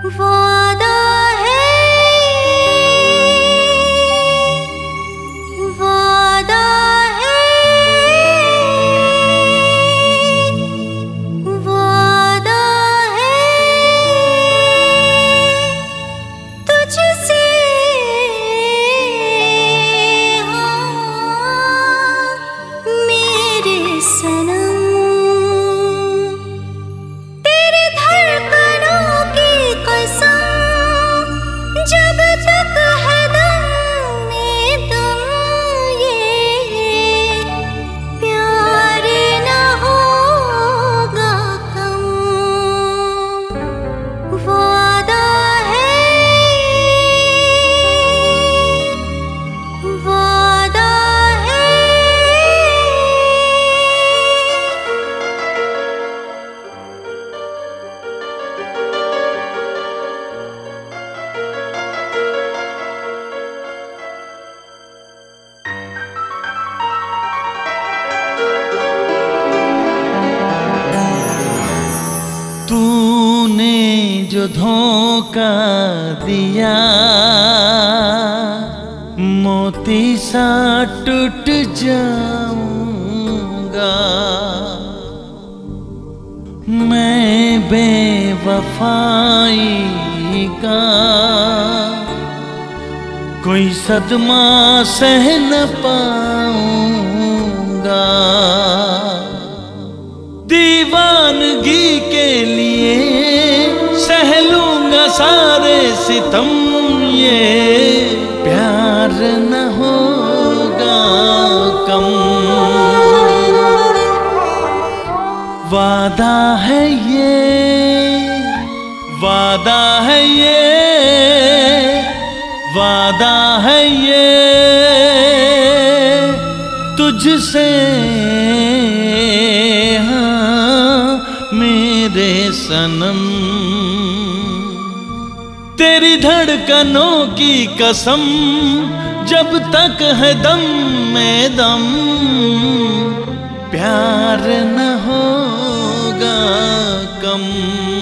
वादा है, वादा है, वादा है तुझसे। हाँ मेरे सनम, तेरे धड़कनों की कसम, जब तक है दम में दम, ये प्यार न होगा कम। वादा है, वादा है। तूने जो धोखा दिया, मोती सा टूट जाऊंगा। मैं बेवफाई का कोई सदमा सह न पाऊंगा। दीवानगी के लिए सह लूंगा सारे सितम, ये प्यार न होगा कम। वादा है ये, वादा है ये, वादा है ये तुझसे। मेरे सनम, तेरी धड़कनों की कसम, जब तक है दम में दम, प्यार न होगा कम।